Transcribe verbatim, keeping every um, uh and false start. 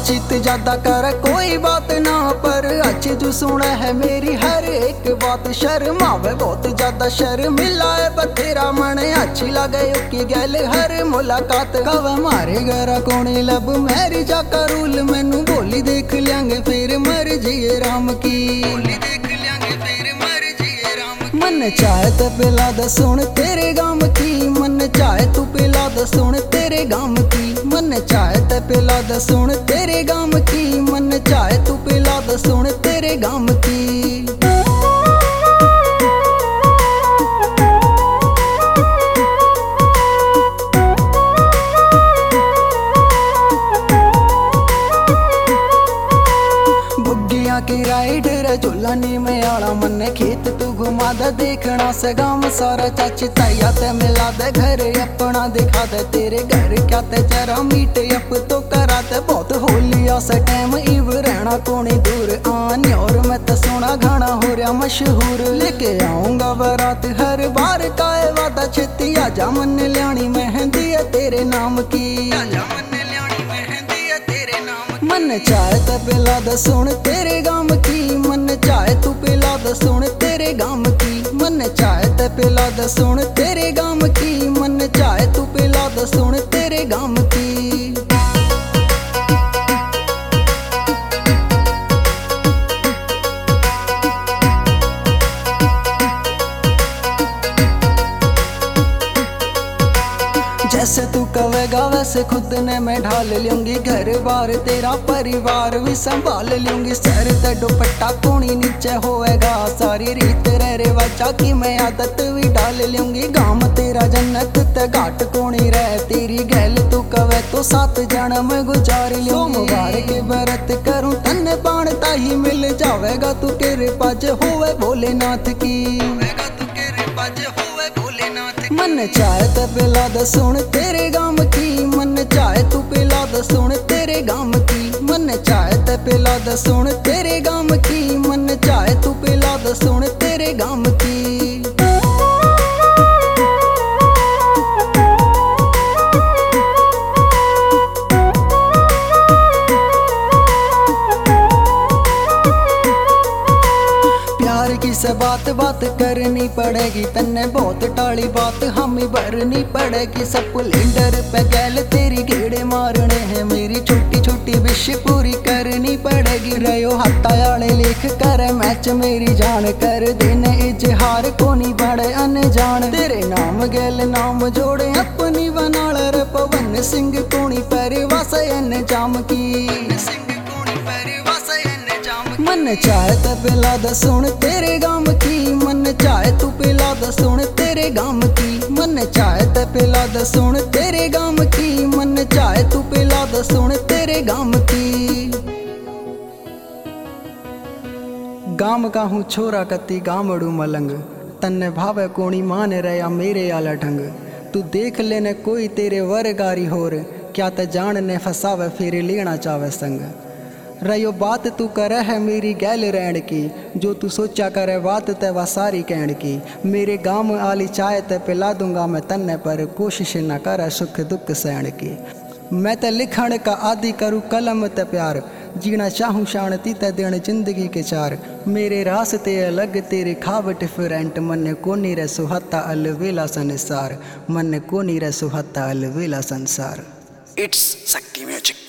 बातचीत ज्यादा कर कोई बात ना, पर अच्छी जो सुने है मेरी हर एक बात। शर्मावे बहुत ज्यादा शर्मिला है बथेरा मन, अच्छी लगे की गैल हर मुलाकात। कव मारे गरा कोने लब मेरी जाका रूल, मैनू बोली देख लियांगे फिर मर्जी राम की। बोली देख लियांगे फिर मर्जी राम की। मन चाहे तो पिला द सुन तेरे गाम की, मन चाहे तू पिला द सुन तेरे गाम की। मन चाहे तो पिला द सुन तेरे गाम की, मन चाहे तू पिला द सुन तेरे गाम की। की राइडर झूलानी में आला मन खेत तू घुमा दे, देखना से गाँव सारा चाची ताया ते मिला दे, घर अपना दिखा दे तेरे घर क्या ते जरा मीट अप तो करा दे। बहुत होलिया से टाइम इव रहना कोनी दूर आनी, और मैं तो सोना गाना हो रहा मशहूर। लेके आऊंगा बारात हर बार का वादा, छेती आजा मन लियानी मेहंदी है तेरे नाम की। मन चाहे तो पिला द सुन तेरे गाम की, मन चाहे तू पिला द सुन तेरे गाम की। मन चाहे तो पिला द सुन तेरे गाम की, मन चाहे तू पिला द सुन तेरे गाम की। जैसे तू कवेगा वैसे खुद ने मैं ढाल लूंगी, घर बार तेरा परिवार भी संभाल लूंगी। सर ते दुपट्टा कोनी नीचे होएगा, सारी रीत रे रिवाजा की मैं आदत भी डाल लूंगी। गाँव तेरा जन्नत ते घाट कोनी रह तेरी गैल तू कवे तो सात जन्म गुजार लूंगी। सोमवार के व्रत करूं तन्ने बाणता ही मिल जावेगा, तू केरे पाज होवे भोलेनाथ की। मन चाहे तो पिला द सुन तेरे गाम की, मन चाहे तू पिला द सुन तेरे गाम की। मन चाहे तो पिला द सुन तेरे गाम की, मन चाहे तू पिला द सुन तेरे गाम की। से बात बात करनी पड़ेगी तन्ने, बहुत टाली बात हमें भरनी पड़ेगी। सब सिलेंडर पे गैल तेरी गेड़े मारने हैं, मेरी छोटी छोटी विश पूरी करनी पड़ेगी। रयो हत्याले लिख कर मैच मेरी जान कर देने इजहार को नहीं बड़े अनजान। तेरे नाम गैल नाम जोड़े अपनी बनाल रे पवन सिंह कोनी परवास जाम की। मन चाहे तो पिला द सुन तेरे गाम की, मन चाहे तू पिला द सुन तेरे गाम की। मन चाहे तो पिला द सुन तेरे गाम की, मन चाहे तू पिला द सुन तेरे गाम की। गाम का हूँ छोरा कती गामड़ू मलंग, तन्ने भावे कोणी मान रहा मेरे आला ढंग। तू देख लेने कोई तेरे वरगारी होर, क्या ते जानने फसावे फिर लेना चावे संग। रयो बात तू करे है मेरी गैल रहन की, जो तू सोचा करे बात ते वा सारी कहन की। मेरे गाँव आली चाय ते पिला दूंगा मैं तन्ने, पर कोशिश न करे सुख दुख सहन की। मैं ते लिखण का आदि करूँ कलम ते प्यार, जीना चाहूँ शांति ते देन जिंदगी के चार। मेरे रास्ते अलग तेरे खाब डिफरेंट, मन कोनी रे सुहाता अलवेला संसार। मन कोनी रे सुहाता अलवेला संसार। इट्स शक्ति म्यूजिक।